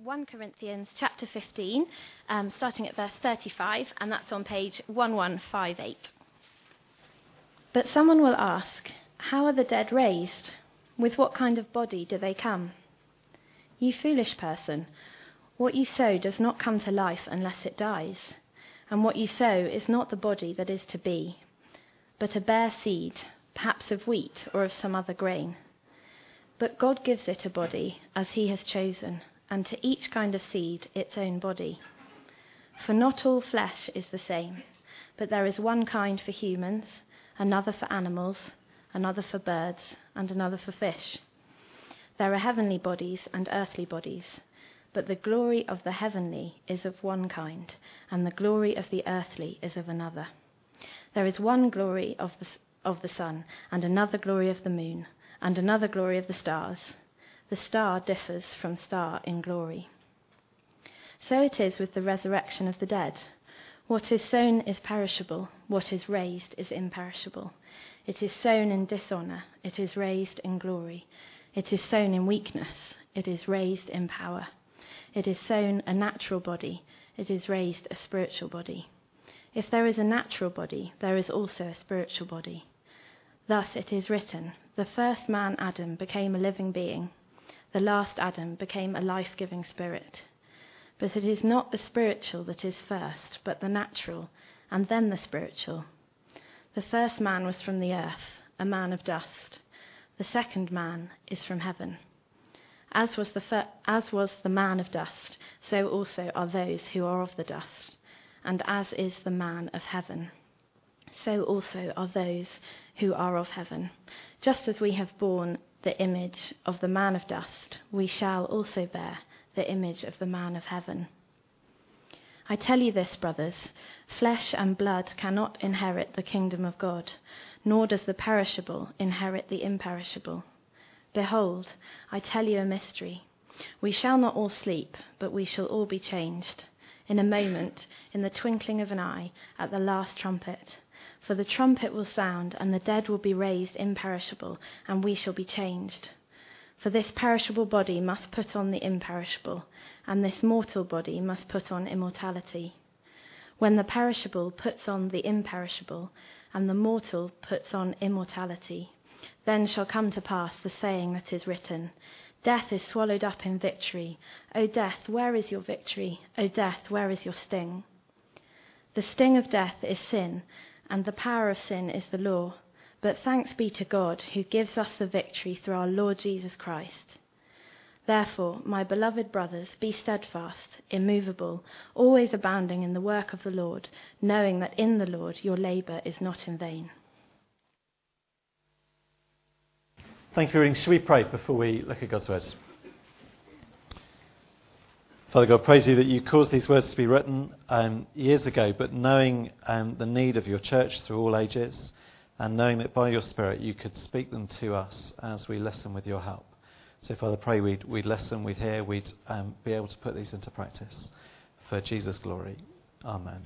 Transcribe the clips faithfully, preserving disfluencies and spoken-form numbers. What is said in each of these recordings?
First Corinthians chapter fifteen, um, starting at verse thirty-five, and that's on page eleven fifty-eight. But someone will ask, how are the dead raised? With what kind of body do they come? You foolish person, what you sow does not come to life unless it dies. And what you sow is not the body that is to be, but a bare seed, perhaps of wheat or of some other grain. But God gives it a body as he has chosen, and to each kind of seed its own body. For not all flesh is the same, but there is one kind for humans, another for animals, another for birds, and another for fish. There are heavenly bodies and earthly bodies, but the glory of the heavenly is of one kind, and the glory of the earthly is of another. There is one glory of the, of the sun, and another glory of the moon, and another glory of the stars. The star differs from star in glory. So it is with the resurrection of the dead. What is sown is perishable, what is raised is imperishable. It is sown in dishonour, it is raised in glory. It is sown in weakness, it is raised in power. It is sown a natural body, it is raised a spiritual body. If there is a natural body, there is also a spiritual body. Thus it is written, the first man Adam became a living being, the last Adam became a life-giving spirit. But it is not the spiritual that is first, but the natural, and then the spiritual. The first man was from the earth, a man of dust. The second man is from heaven. As was the fir- as was the man of dust, so also are those who are of the dust. And as is the man of heaven, so also are those who are of heaven. Just as we have borne the image of the man of dust, we shall also bear the image of the man of heaven. I tell you this, brothers, flesh and blood cannot inherit the kingdom of God, nor does the perishable inherit the imperishable. Behold, I tell you a mystery. We shall not all sleep, but we shall all be changed. In a moment, in the twinkling of an eye, at the last trumpet. For the trumpet will sound, and the dead will be raised imperishable, and we shall be changed. For this perishable body must put on the imperishable, and this mortal body must put on immortality. When the perishable puts on the imperishable, and the mortal puts on immortality, then shall come to pass the saying that is written, Death is swallowed up in victory. O death, where is your victory? O death, where is your sting? The sting of death is sin, and the power of sin is the law. But thanks be to God, who gives us the victory through our Lord Jesus Christ. Therefore, my beloved brothers, be steadfast, immovable, always abounding in the work of the Lord, knowing that in the Lord your labour is not in vain. Thank you for reading. Should we pray before we look at God's words? Father God, praise you that you caused these words to be written um, years ago, but knowing um, the need of your church through all ages, and knowing that by your Spirit you could speak them to us as we listen with your help. So, Father, pray we'd, we'd listen, we'd hear, we'd um, be able to put these into practice for Jesus' glory. Amen.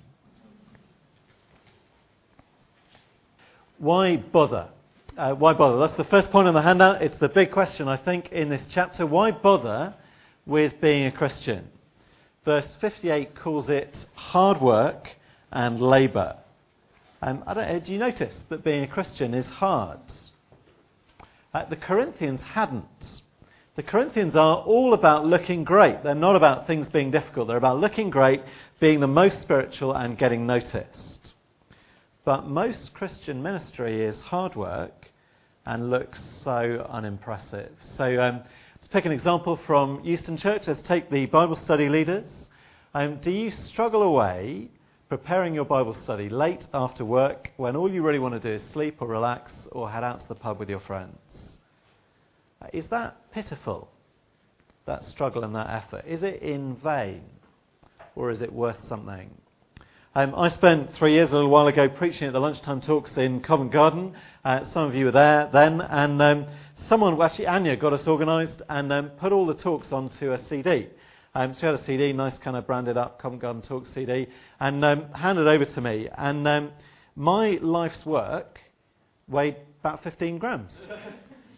Why bother? Uh, why bother? That's the first point on the handout. It's the big question, I think, in this chapter. Why bother with being a Christian? Verse fifty-eight calls it hard work and labour. Um, I don't know, do you notice that being a Christian is hard? Uh, the Corinthians hadn't. The Corinthians are all about looking great. They're not about things being difficult. They're about looking great, being the most spiritual and getting noticed. But most Christian ministry is hard work and looks so unimpressive. So um, let's pick an example from Euston Church. Let's take the Bible study leaders. Um, do you struggle away preparing your Bible study late after work when all you really want to do is sleep or relax or head out to the pub with your friends? Is that pitiful, that struggle and that effort? Is it in vain, or is it worth something? Um, I spent three years a little while ago preaching at the lunchtime talks in Covent Garden. Uh, some of you were there then, and um, someone, well, actually Anya, got us organised and um, put all the talks onto a C D. Um, so we had a C D, nice kind of branded up Covent Garden Talks C D, and um, handed over to me. And um, my life's work weighed about fifteen grams.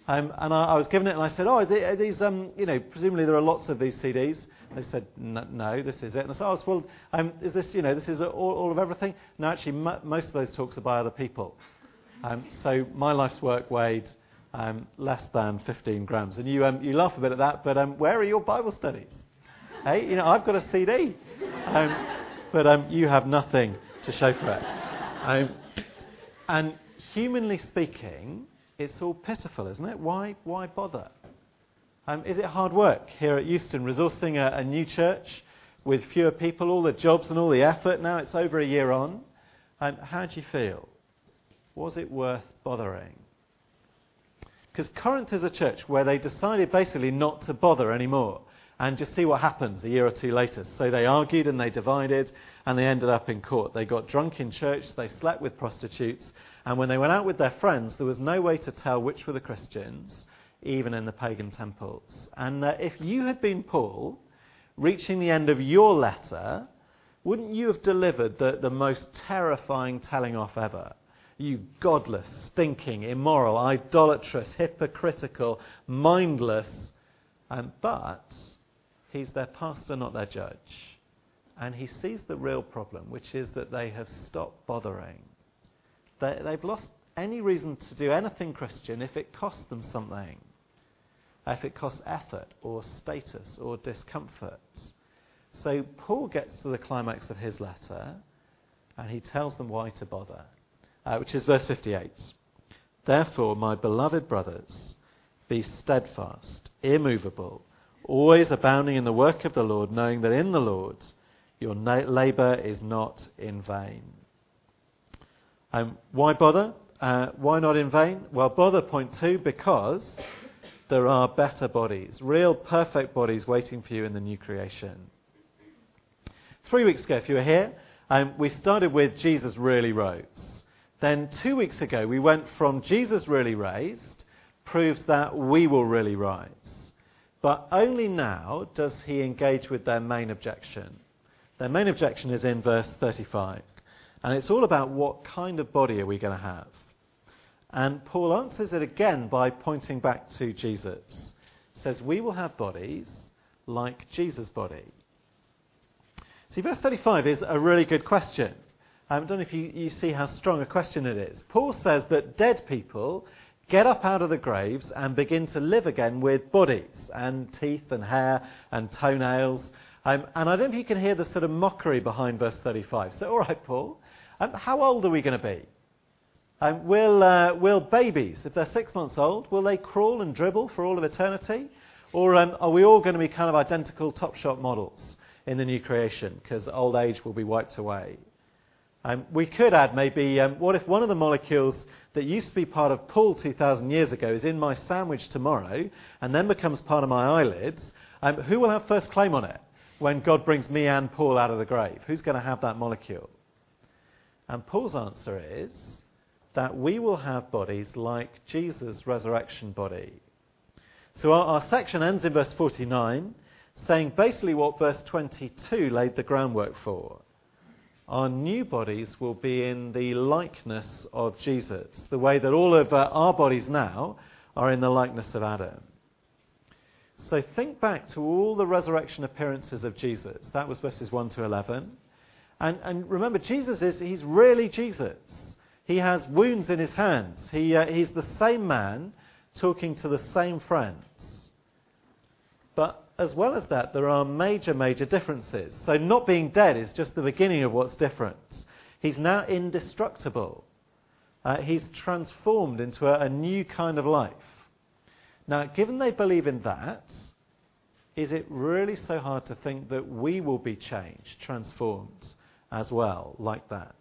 Um, and I, I was given it, and I said, "Oh, are they- are these, um, you know, presumably there are lots of these C Ds." They said, "No, no this is it." And I said, "Oh, well, um, is this, you know, this is all, all of everything?" No, actually, m- most of those talks are by other people. Um, so my life's work weighed um, less than fifteen grams. And you, um, you laugh a bit at that, but um, where are your Bible studies? Hey, you know, I've got a C D, um, but um, you have nothing to show for it. Um, and humanly speaking, it's all pitiful, isn't it? Why, why bother? Um, is it hard work here at Euston, resourcing a, a new church with fewer people, all the jobs and all the effort? Now it's over a year on. Um, how do you feel? Was it worth bothering? Because Corinth is a church where they decided basically not to bother anymore and just see what happens a year or two later. So they argued and they divided and they ended up in court. They got drunk in church, they slept with prostitutes, and when they went out with their friends, there was no way to tell which were the Christians, even in the pagan temples. And uh, if you had been Paul, reaching the end of your letter, wouldn't you have delivered the, the most terrifying telling off ever? You godless, stinking, immoral, idolatrous, hypocritical, mindless. Um, but he's their pastor, not their judge. And he sees the real problem, which is that they have stopped bothering. They, they've lost any reason to do anything Christian if it costs them something. If it costs effort or status or discomfort. So Paul gets to the climax of his letter and he tells them why to bother. Uh, which is verse fifty-eight. Therefore, my beloved brothers, be steadfast, immovable, always abounding in the work of the Lord, knowing that in the Lord your na- labour is not in vain. Um, why bother? Uh, why not in vain? Well, bother, point two, because there are better bodies, real perfect bodies waiting for you in the new creation. Three weeks ago, if you were here, um, we started with Jesus really rose. Then two weeks ago, we went from Jesus really raised, proves that we will really rise. But only now does he engage with their main objection. Their main objection is in verse thirty-five. And it's all about what kind of body are we going to have. And Paul answers it again by pointing back to Jesus. He says, we will have bodies like Jesus' body. See, verse thirty-five is a really good question. I don't know if you, you see how strong a question it is. Paul says that dead people get up out of the graves and begin to live again with bodies and teeth and hair and toenails. Um, and I don't know if you can hear the sort of mockery behind verse thirty-five. So, all right, Paul, um, how old are we going to be? Um, will, uh, will babies, if they're six months old, will they crawl and dribble for all of eternity? Or um, are we all going to be kind of identical Topshop models in the new creation because old age will be wiped away? Um, we could add maybe, um, what if one of the molecules that used to be part of Paul two thousand years ago is in my sandwich tomorrow and then becomes part of my eyelids? Um, who will have first claim on it when God brings me and Paul out of the grave? Who's going to have that molecule? And Paul's answer is that we will have bodies like Jesus' resurrection body. So our, our section ends in verse forty-nine, saying basically what verse twenty-two laid the groundwork for. Our new bodies will be in the likeness of Jesus, the way that all of uh, our bodies now are in the likeness of Adam. So think back to all the resurrection appearances of Jesus. That was verses one to eleven. And, and remember, Jesus is, he's really Jesus. He has wounds in his hands. He, uh, he's the same man talking to the same friends. But as well as that, there are major, major differences. So not being dead is just the beginning of what's different. He's now indestructible. Uh, he's transformed into a, a new kind of life. Now, given they believe in that, is it really so hard to think that we will be changed, transformed as well, like that?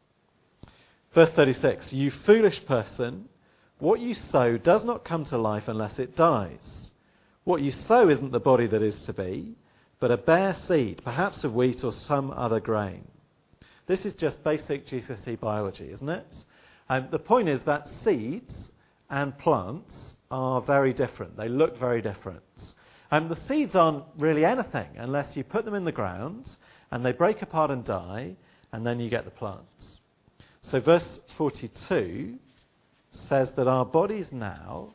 Verse thirty-six, you foolish person, what you sow does not come to life unless it dies. What you sow isn't the body that is to be, but a bare seed, perhaps of wheat or some other grain. This is just basic G C S E biology, isn't it? Um, the point is that seeds and plants are very different. They look very different. Um, the seeds aren't really anything unless you put them in the ground and they break apart and die, and then you get the plants. So verse forty-two says that our bodies now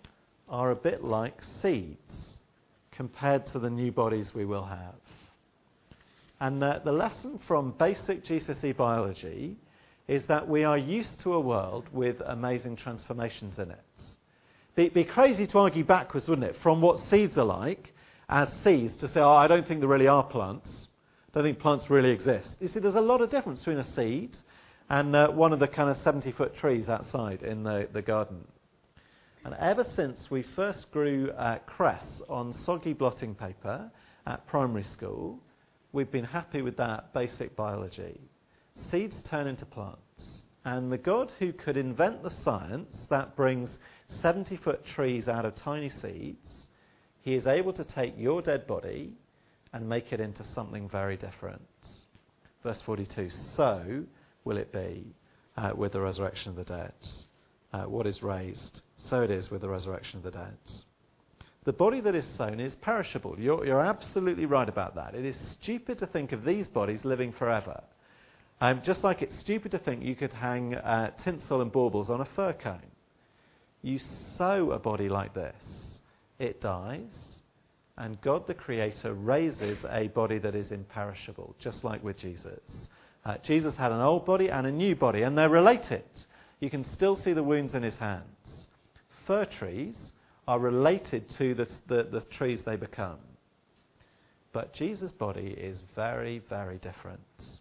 are a bit like seeds compared to the new bodies we will have. And uh, the lesson from basic G C S E biology is that we are used to a world with amazing transformations in it. It'd be crazy to argue backwards, wouldn't it, from what seeds are like as seeds to say, oh, I don't think there really are plants. I don't think plants really exist. You see, there's a lot of difference between a seed and uh, one of the kind of seventy-foot trees outside in the, the garden. And ever since we first grew uh, cress on soggy blotting paper at primary school, we've been happy with that basic biology. Seeds turn into plants. And the God who could invent the science that brings seventy-foot trees out of tiny seeds, he is able to take your dead body and make it into something very different. Verse forty-two, so will it be uh, with the resurrection of the dead. Uh, what is raised, so it is with the resurrection of the dead. The body that is sown is perishable. You're, you're absolutely right about that. It is stupid to think of these bodies living forever. Um, just like it's stupid to think you could hang uh, tinsel and baubles on a fir cone. You sow a body like this, it dies, and God the Creator raises a body that is imperishable, just like with Jesus. Uh, Jesus had an old body and a new body, and they're related. You can still see the wounds in his hands. Fir trees are related to the, the, the trees they become. But Jesus' body is very, very different.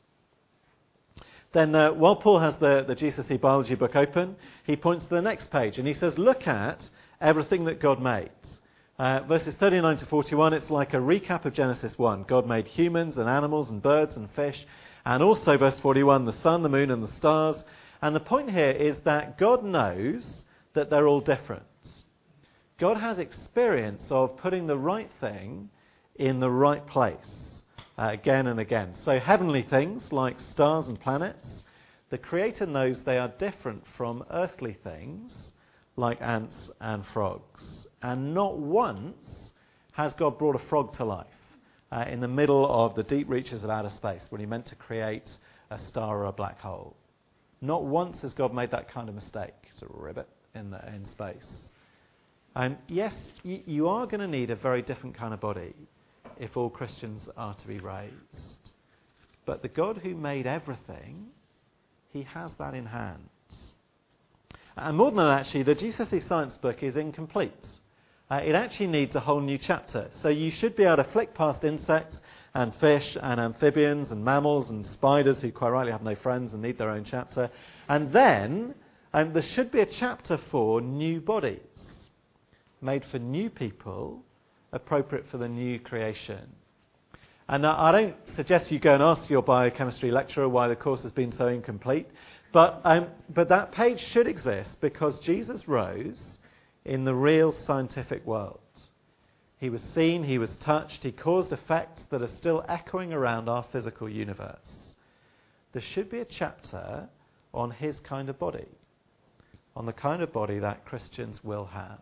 Then uh, while Paul has the, the G C S E biology book open, he points to the next page and he says, look at everything that God made. Uh, verses thirty-nine to forty-one, it's like a recap of Genesis one. God made humans and animals and birds and fish. And also verse forty-one, the sun, the moon and the stars. And the point here is that God knows that they're all different. God has experience of putting the right thing in the right place. Uh, again and again. So heavenly things like stars and planets, the Creator knows they are different from earthly things like ants and frogs. And not once has God brought a frog to life uh, in the middle of the deep reaches of outer space when he meant to create a star or a black hole. Not once has God made that kind of mistake. It's a ribbit in, the, in space. And yes, y- you are going to need a very different kind of body if all Christians are to be raised. But the God who made everything, he has that in hand. And more than that, actually, the G C S E science book is incomplete. Uh, it actually needs a whole new chapter. So you should be able to flick past insects and fish and amphibians and mammals and spiders who quite rightly have no friends and need their own chapter. And then um, there should be a chapter for new bodies, made for new people, appropriate for the new creation. And uh, I don't suggest you go and ask your biochemistry lecturer why the course has been so incomplete, but um, but that page should exist because Jesus rose in the real scientific world. He was seen, he was touched, he caused effects that are still echoing around our physical universe. There should be a chapter on his kind of body, on the kind of body that Christians will have.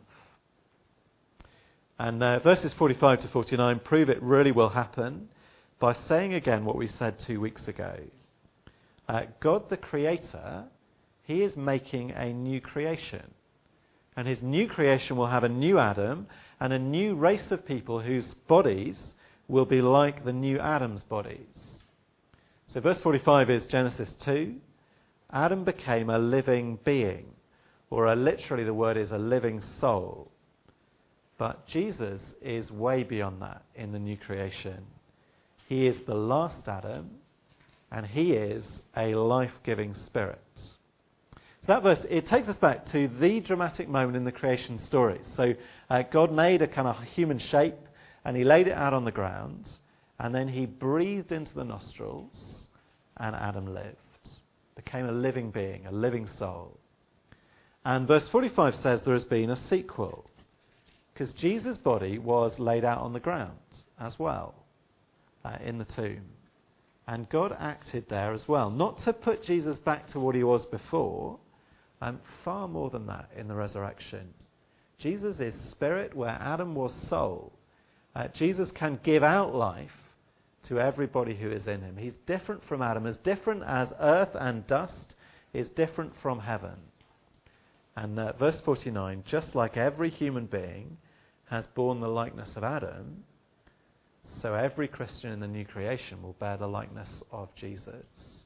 And uh, verses forty-five to forty-nine prove it really will happen by saying again what we said two weeks ago. Uh, God the Creator, he is making a new creation. And his new creation will have a new Adam and a new race of people whose bodies will be like the new Adam's bodies. So verse forty-five is Genesis two. Adam became a living being, or a, literally the word is a living soul. But Jesus is way beyond that in the new creation. He is the last Adam, and he is a life-giving spirit. So that verse, it takes us back to the dramatic moment in the creation story. So uh, God made a kind of human shape, and he laid it out on the ground, and then he breathed into the nostrils, and Adam lived. Became a living being, a living soul. And verse forty-five says there has been a sequel. Because Jesus' body was laid out on the ground as well, uh, in the tomb. And God acted there as well. Not to put Jesus back to what he was before, um, far more than that in the resurrection. Jesus is spirit where Adam was soul. Uh, Jesus can give out life to everybody who is in him. He's different from Adam, as different as earth and dust is different from heaven. And uh, verse forty-nine, just like every human being has borne the likeness of Adam, so every Christian in the new creation will bear the likeness of Jesus.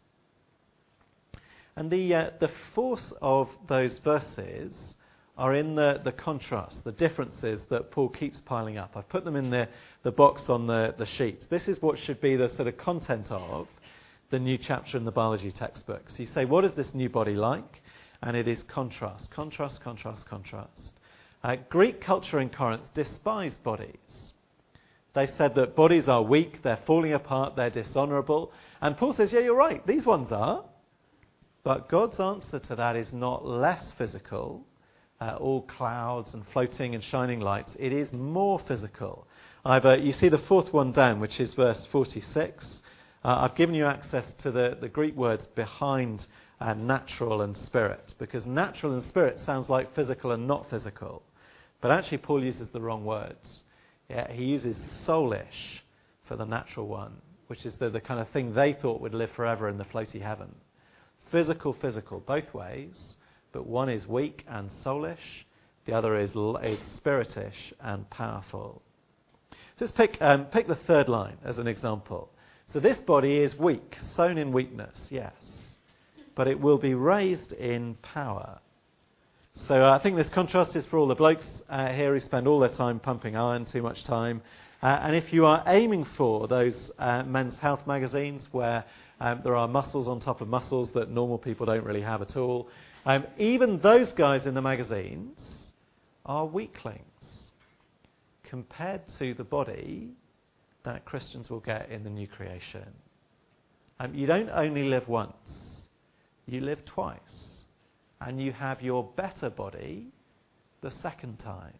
And the uh, the force of those verses are in the, the contrast, the differences that Paul keeps piling up. I've put them in the, the box on the, the sheet. This is what should be the sort of content of the new chapter in the biology textbook. So you say, what is this new body like? And it is contrast, contrast, contrast, contrast. Uh, Greek culture in Corinth despised bodies. They said that bodies are weak, they're falling apart, they're dishonourable. And Paul says, yeah, you're right, these ones are. But God's answer to that is not less physical, uh, all clouds and floating and shining lights. It is more physical. I've, uh, you see the fourth one down, which is verse forty-six. Uh, I've given you access to the, the Greek words behind uh, natural and spirit, because natural and spirit sounds like physical and not physical. But actually Paul uses the wrong words. Yeah, he uses soulish for the natural one, which is the, the kind of thing they thought would live forever in the floaty heaven. Physical, physical, both ways, but one is weak and soulish, the other is, is spiritish and powerful. So let's pick, um, pick the third line as an example. So this body is weak, sown in weakness, yes, but it will be raised in power. So uh, I think this contrast is for all the blokes uh, here who spend all their time pumping iron, too much time. Uh, and if you are aiming for those uh, men's health magazines where um, there are muscles on top of muscles that normal people don't really have at all, um, even those guys in the magazines are weaklings compared to the body that Christians will get in the new creation. Um, you don't only live once, you live twice. And you have your better body the second time.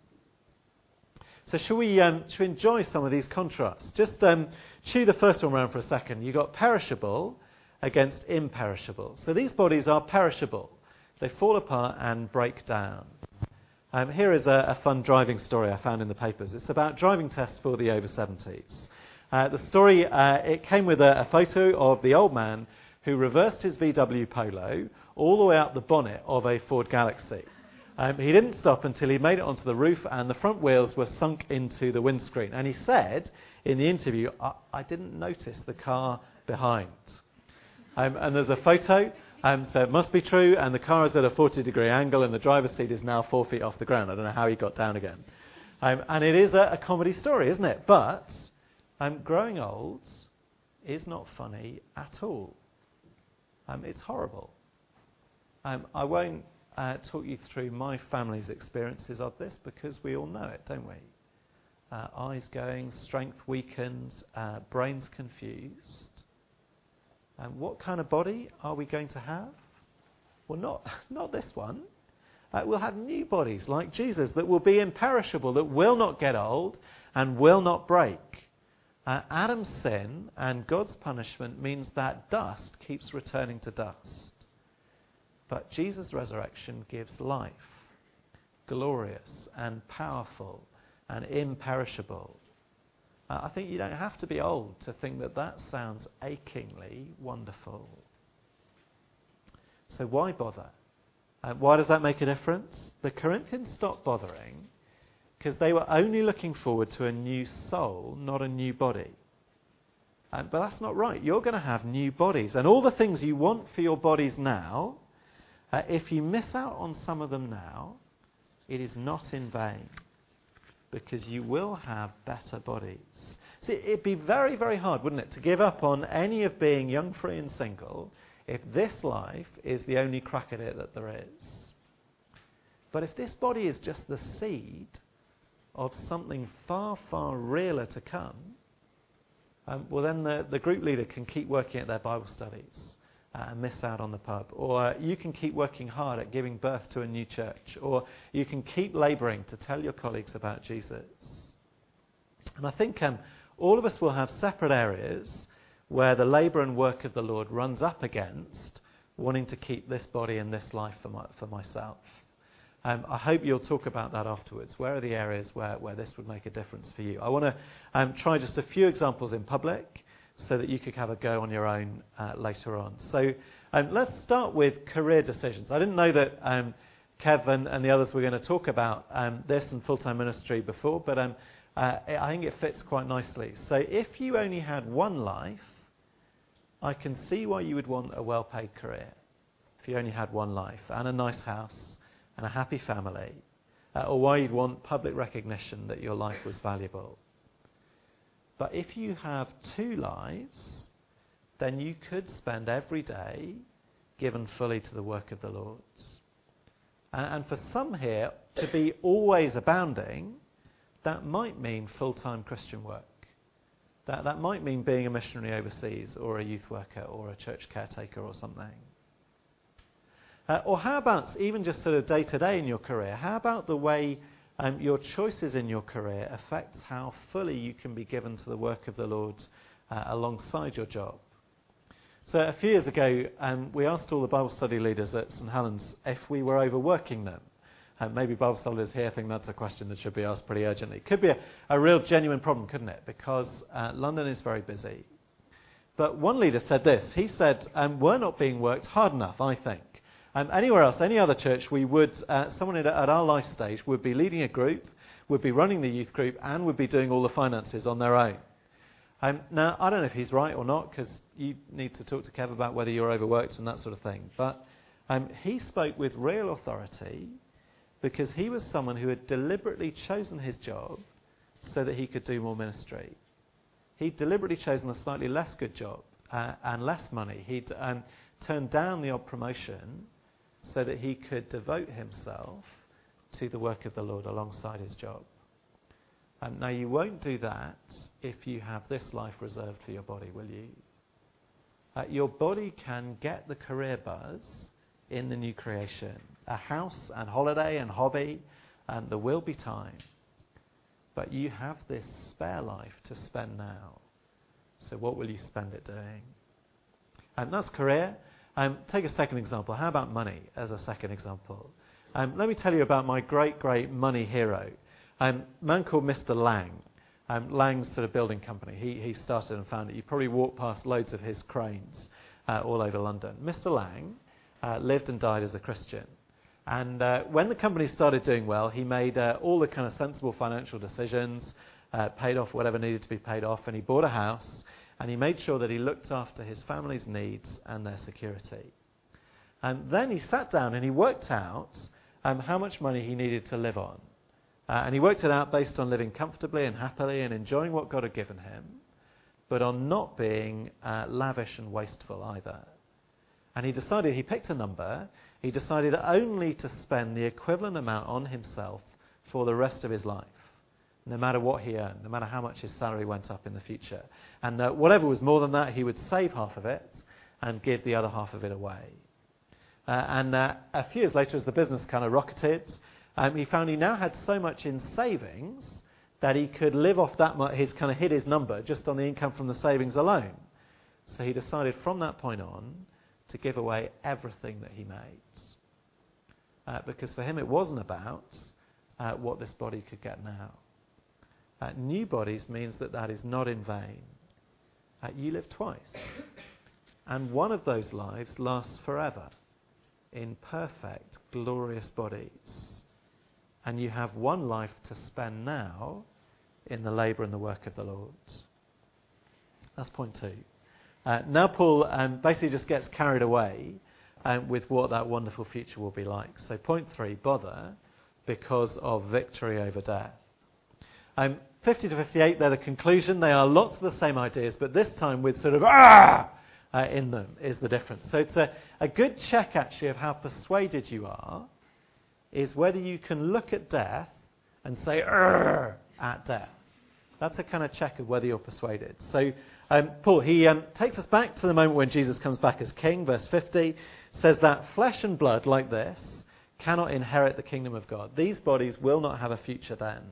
So shall we, um, shall we enjoy some of these contrasts? Just um, chew the first one around for a second. You've got perishable against imperishable. So these bodies are perishable. They fall apart and break down. Um, here is a, a fun driving story I found in the papers. It's about driving tests for the over seventies. Uh, the story, uh, it came with a, a photo of the old man who reversed his V W Polo all the way up the bonnet of a Ford Galaxy. Um, he didn't stop until he made it onto the roof and the front wheels were sunk into the windscreen. And he said in the interview, I, I didn't notice the car behind. Um, and there's a photo, um, so it must be true, and the car is at a forty degree angle and the driver's seat is now four feet off the ground. I don't know how he got down again. Um, and it is a, a comedy story, isn't it? But um, growing old is not funny at all. Um, it's horrible. Um, I won't uh, talk you through my family's experiences of this because we all know it, don't we? Uh, eyes going, strength weakened, uh, brains confused. And what kind of body are we going to have? Well, not, not this one. Uh, we'll have new bodies like Jesus that will be imperishable, that will not get old and will not break. Uh, Adam's sin and God's punishment means that dust keeps returning to dust. But Jesus' resurrection gives life, glorious and powerful and imperishable. Uh, I think you don't have to be old to think that that sounds achingly wonderful. So why bother? Uh, why does that make a difference? The Corinthians stopped bothering because they were only looking forward to a new soul, not a new body. Um, but that's not right. You're going to have new bodies. And all the things you want for your bodies now, uh, if you miss out on some of them now, it is not in vain. Because you will have better bodies. See, it'd be very, very hard, wouldn't it, to give up on any of being young, free and single if this life is the only crack at it that there is. But if this body is just the seed of something far, far realer to come, um, well then the, the group leader can keep working at their Bible studies uh, and miss out on the pub. Or uh, you can keep working hard at giving birth to a new church. Or you can keep labouring to tell your colleagues about Jesus. And I think um, all of us will have separate areas where the labour and work of the Lord runs up against wanting to keep this body and this life for, my, for myself. Um, I hope you'll talk about that afterwards. Where are the areas where, where this would make a difference for you? I want to um, try just a few examples in public so that you could have a go on your own uh, later on. So um, let's start with career decisions. I didn't know that um, Kev and, and the others were going to talk about um, this and full-time ministry before, but um, uh, I think it fits quite nicely. So if you only had one life, I can see why you would want a well-paid career. If you only had one life and a nice house and a happy family, uh, or why you'd want public recognition that your life was valuable. But if you have two lives, then you could spend every day given fully to the work of the Lord. And, and for some here, to be always abounding, that might mean full-time Christian work. That, that might mean being a missionary overseas, or a youth worker, or a church caretaker, or something. Uh, or how about even just sort of day-to-day in your career? How about the way um, your choices in your career affects how fully you can be given to the work of the Lord uh, alongside your job? So a few years ago, um, we asked all the Bible study leaders at St Helens if we were overworking them. Uh, maybe Bible studies here think that's a question that should be asked pretty urgently. It could be a, a real genuine problem, couldn't it? Because uh, London is very busy. But one leader said this. He said, um, we're not being worked hard enough, I think. Um, anywhere else, any other church, we would, uh, someone at, at our life stage would be leading a group, would be running the youth group, and would be doing all the finances on their own. Um, now, I don't know if he's right or not, because you need to talk to Kev about whether you're overworked and that sort of thing. But um, he spoke with real authority because he was someone who had deliberately chosen his job so that he could do more ministry. He'd deliberately chosen a slightly less good job uh, and less money. He'd um, turned down the odd promotion so that he could devote himself to the work of the Lord alongside his job. Um, now, you won't do that if you have this life reserved for your body, will you? Uh, your body can get the career buzz in the new creation. A house and holiday and hobby, and there will be time. But you have this spare life to spend now. So what will you spend it doing? And that's career. Um, take a second example. How about money as a second example? Um, let me tell you about my great, great money hero. Um, a man called Mister Lang. Um, Lang's sort of building company. He, he started and founded it. You probably walk past loads of his cranes uh, all over London. Mister Lang uh, lived and died as a Christian. And uh, when the company started doing well, he made uh, all the kind of sensible financial decisions, uh, paid off whatever needed to be paid off, and he bought a house, and he made sure that he looked after his family's needs and their security. And then he sat down and he worked out um, how much money he needed to live on. Uh, and he worked it out based on living comfortably and happily and enjoying what God had given him, but on not being uh, lavish and wasteful either. And he decided, he picked a number, he decided only to spend the equivalent amount on himself for the rest of his life, no matter what he earned, no matter how much his salary went up in the future. And uh, whatever was more than that, he would save half of it and give the other half of it away. Uh, and uh, a few years later, as the business kind of rocketed, um, he found he now had so much in savings that he could live off that much, his kind of hit his number just on the income from the savings alone. So he decided from that point on to give away everything that he made. Uh, because for him it wasn't about uh, what this body could get now. Uh, new bodies means that that is not in vain. Uh, you live twice. And one of those lives lasts forever in perfect, glorious bodies. And you have one life to spend now in the labour and the work of the Lord. That's point two. Uh, now Paul um, basically just gets carried away um, with what that wonderful future will be like. So point three, bother because of victory over death. Um, fifty to fifty-eight, they're the conclusion. They are lots of the same ideas, but this time with sort of ah uh, in them is the difference. So it's a, a good check actually of how persuaded you are is whether you can look at death and say "Arr!" at death. That's a kind of check of whether you're persuaded. So um, Paul, he um, takes us back to the moment when Jesus comes back as king. Verse fifty says that flesh and blood like this cannot inherit the kingdom of God. These bodies will not have a future then.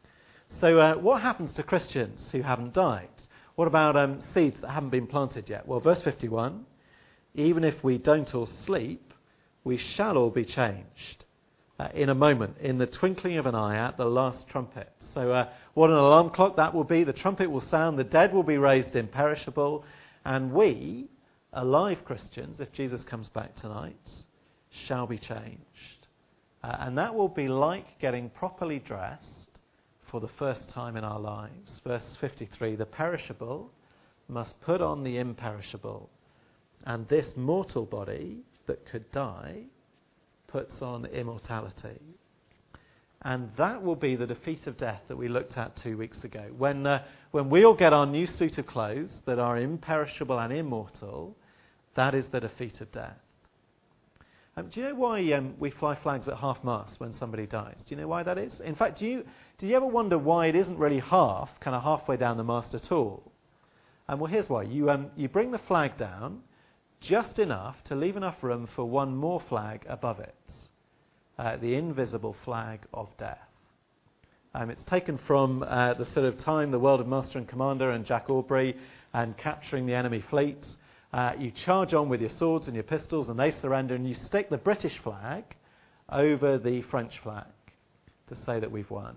So uh, what happens to Christians who haven't died? What about um, seeds that haven't been planted yet? Well, verse fifty-one, even if we don't all sleep, we shall all be changed. Uh, in a moment, in the twinkling of an eye at the last trumpet. So uh, what an alarm clock that will be. The trumpet will sound, the dead will be raised imperishable, and we, alive Christians, if Jesus comes back tonight, shall be changed. Uh, and that will be like getting properly dressed for the first time in our lives. Verse fifty-three, the perishable must put on the imperishable, and this mortal body that could die puts on immortality. And that will be the defeat of death that we looked at two weeks ago. When, uh, when we all get our new suit of clothes that are imperishable and immortal, that is the defeat of death. Um, do you know why um, we fly flags at half-mast when somebody dies? Do you know why that is? In fact, do you, do you ever wonder why it isn't really half, kind of halfway down the mast at all? And well, here's why. You, um, you bring the flag down just enough to leave enough room for one more flag above it. Uh, the invisible flag of death. Um, it's taken from uh, the sort of time, the world of Master and Commander and Jack Aubrey and capturing the enemy fleet. Uh, you charge on with your swords and your pistols and they surrender, and you stick the British flag over the French flag to say that we've won.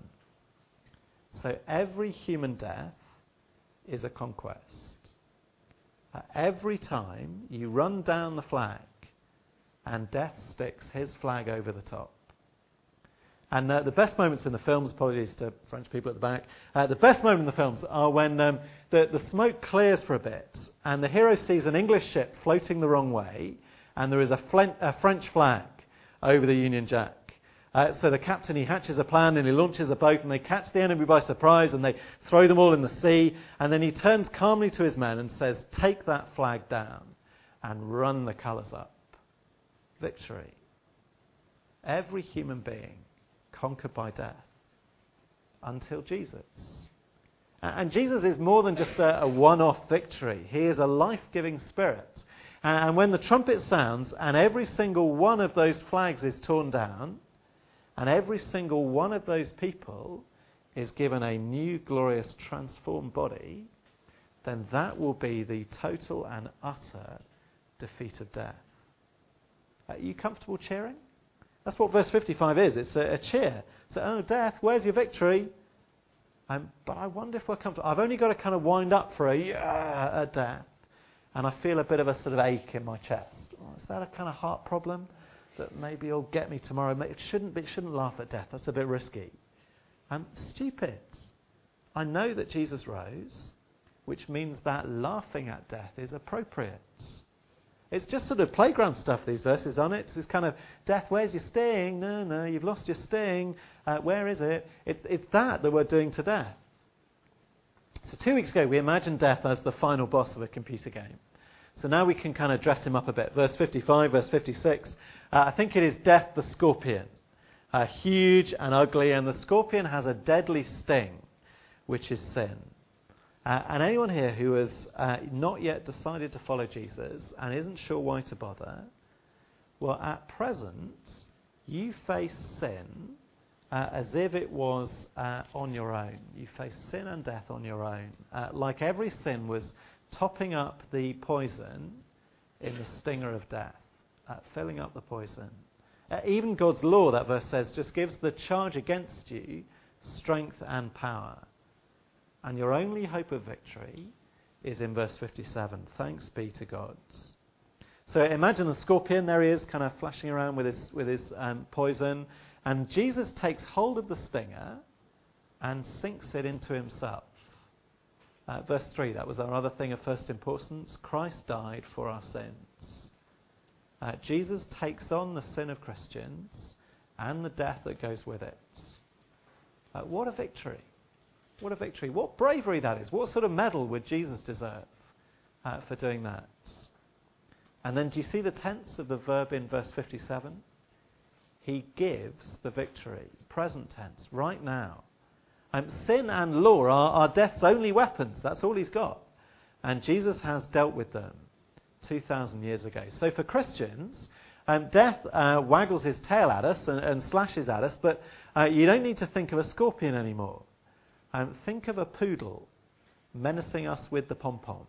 So every human death is a conquest. Uh, every time you run down the flag and death sticks his flag over the top. And uh, the best moments in the films, apologies to French people at the back, uh, the best moment in the films are when um, the, the smoke clears for a bit and the hero sees an English ship floating the wrong way and there is a, flint, a French flag over the Union Jack. Uh, so the captain, he hatches a plan and he launches a boat and they catch the enemy by surprise and they throw them all in the sea, and then he turns calmly to his men and says, take that flag down and run the colours up. Victory. Every human being conquered by death until Jesus. And Jesus is more than just a, a one-off victory. He is a life-giving spirit. And when the trumpet sounds and every single one of those flags is torn down and every single one of those people is given a new, glorious, transformed body, then that will be the total and utter defeat of death. Are you comfortable cheering? That's what verse fifty-five is. It's a, a cheer. So, oh, death, where's your victory? Um, but I wonder if we're comfortable. I've only got to kind of wind up for a yeah at death. And I feel a bit of a sort of ache in my chest. Oh, is that a kind of heart problem that maybe will get me tomorrow? It shouldn't, it shouldn't laugh at death. That's a bit risky. I'm stupid. I know that Jesus rose, which means that laughing at death is appropriate. It's just sort of playground stuff, these verses, aren't it? It's kind of, death, where's your sting? No, no, you've lost your sting. Uh, where is it? it? It's that that we're doing to death. So two weeks ago, we imagined death as the final boss of a computer game. So now we can kind of dress him up a bit. Verse fifty-five, verse fifty-six. Uh, I think it is death the scorpion. Uh, huge and ugly, and the scorpion has a deadly sting, which is sin. Uh, and anyone here who has uh, not yet decided to follow Jesus and isn't sure why to bother, well, at present, you face sin uh, as if it was uh, on your own. You face sin and death on your own. Uh, like every sin was topping up the poison in the stinger of death, uh, filling up the poison. Uh, even God's law, that verse says, just gives the charge against you strength and power. And your only hope of victory is in verse fifty-seven. Thanks be to God. So imagine the scorpion. There he is, kind of flashing around with his with his um, poison. And Jesus takes hold of the stinger and sinks it into himself. Uh, verse three, that was our other thing of first importance. Christ died for our sins. Uh, Jesus takes on the sin of Christians and the death that goes with it. Uh, what a victory. What a victory. What bravery that is. What sort of medal would Jesus deserve uh, for doing that? And then do you see the tense of the verb in verse fifty-seven? He gives the victory. Present tense, right now. Um, sin and law are, are death's only weapons. That's all he's got. And Jesus has dealt with them two thousand years ago. So for Christians, um, death uh, waggles his tail at us and, and slashes at us, but uh, you don't need to think of a scorpion anymore. Um, think of a poodle menacing us with the pom-pom.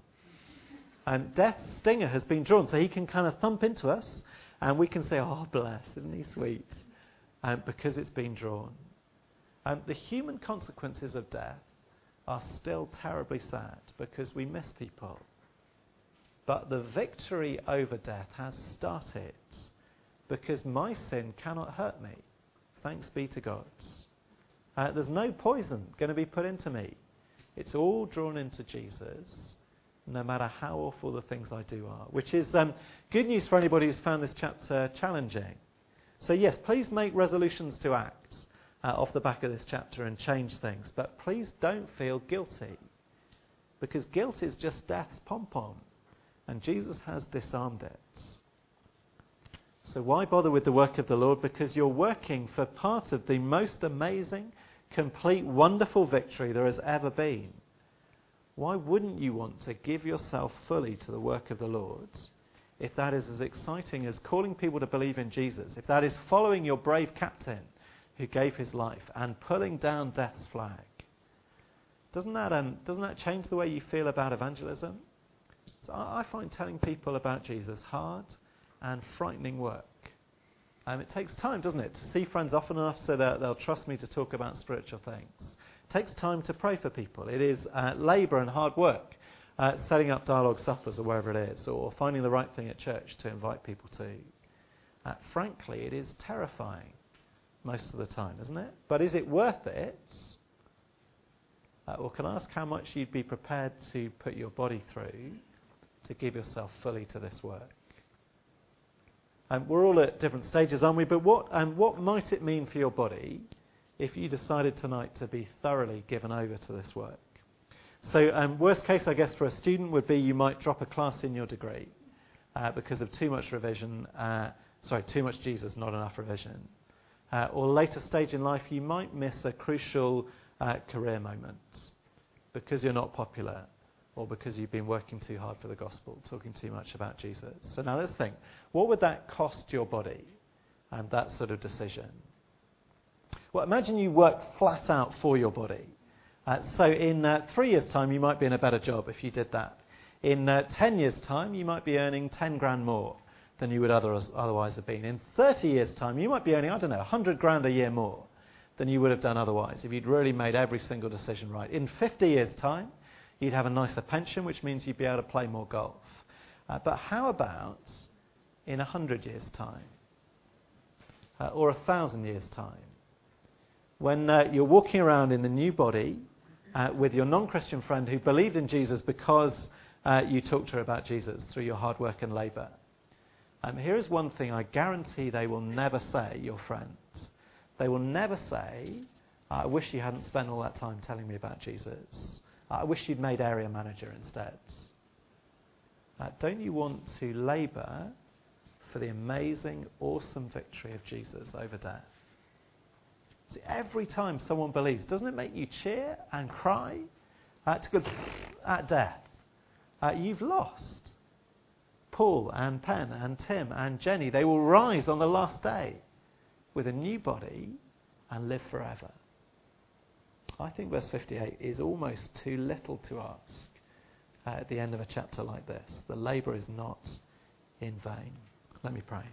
And death's stinger has been drawn, so he can kind of thump into us, and we can say, oh, bless, isn't he sweet? Um, because it's been drawn. Um, the human consequences of death are still terribly sad, because we miss people. But the victory over death has started, because my sin cannot hurt me. thanks be to God. Uh, there's no poison going to be put into me. It's all drawn into Jesus, no matter how awful the things I do are, which is um, good news for anybody who's found this chapter challenging. So yes, please make resolutions to act uh, off the back of this chapter and change things, but please don't feel guilty, because guilt is just death's pom-pom, and Jesus has disarmed it. So why bother with the work of the Lord? Because you're working for part of the most amazing, complete, wonderful victory there has ever been. Why wouldn't you want to give yourself fully to the work of the Lord if that is as exciting as calling people to believe in Jesus, if that is following your brave captain who gave his life and pulling down death's flag? Doesn't that, um, doesn't that change the way you feel about evangelism? So I, I find telling people about Jesus hard and frightening work. Um, it takes time, doesn't it, to see friends often enough so that they'll trust me to talk about spiritual things. It takes time to pray for people. It is uh, labour and hard work, uh, setting up dialogue suppers or wherever it is, or finding the right thing at church to invite people to. Uh, frankly, it is terrifying most of the time, isn't it? But is it worth it? Uh, or can I ask how much you'd be prepared to put your body through to give yourself fully to this work? Um, we're all at different stages, aren't we? But what um, what might it mean for your body if you decided tonight to be thoroughly given over to this work? So um, worst case, I guess, for a student would be you might drop a class in your degree uh, because of too much revision, uh, sorry, too much Jesus, not enough revision. Uh, or later stage in life, you might miss a crucial uh, career moment because you're not popular, or because you've been working too hard for the gospel, talking too much about Jesus. So now let's think, what would that cost your body, and that sort of decision? Well, imagine you work flat out for your body. Uh, so in uh, three years' time, you might be in a better job if you did that. In uh, ten years' time, you might be earning ten grand more than you would others, otherwise have been. In thirty years' time, you might be earning, I don't know, one hundred grand a year more than you would have done otherwise if you'd really made every single decision right. In fifty years' time, you'd have a nicer pension, which means you'd be able to play more golf. Uh, but how about in one hundred years' time? Uh, or one thousand years' time? When uh, you're walking around in the new body uh, with your non-Christian friend who believed in Jesus because uh, you talked to her about Jesus through your hard work and labour. Um, here is one thing I guarantee they will never say, your friends. They will never say, I wish you hadn't spent all that time telling me about Jesus. I wish you'd made area manager instead. Uh, don't you want to labour for the amazing, awesome victory of Jesus over death? See, every time someone believes, doesn't it make you cheer and cry uh, to go at death? Uh, you've lost. Paul and Penn and Tim and Jenny, they will rise on the last day with a new body and live forever. I think verse fifty-eight is almost too little to ask uh, at the end of a chapter like this. The labour is not in vain. Let me pray.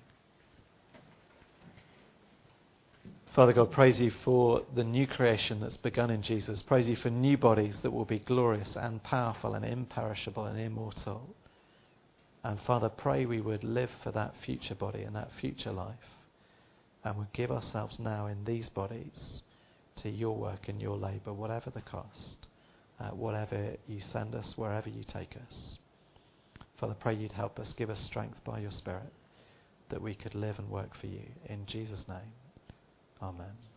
Father God, praise you for the new creation that's begun in Jesus. Praise you for new bodies that will be glorious and powerful and imperishable and immortal. And Father, pray we would live for that future body and that future life, and would give ourselves now in these bodies to your work and your labour, whatever the cost, uh, whatever you send us, wherever you take us. Father, pray you'd help us, give us strength by your Spirit, that we could live and work for you. In Jesus' name, amen.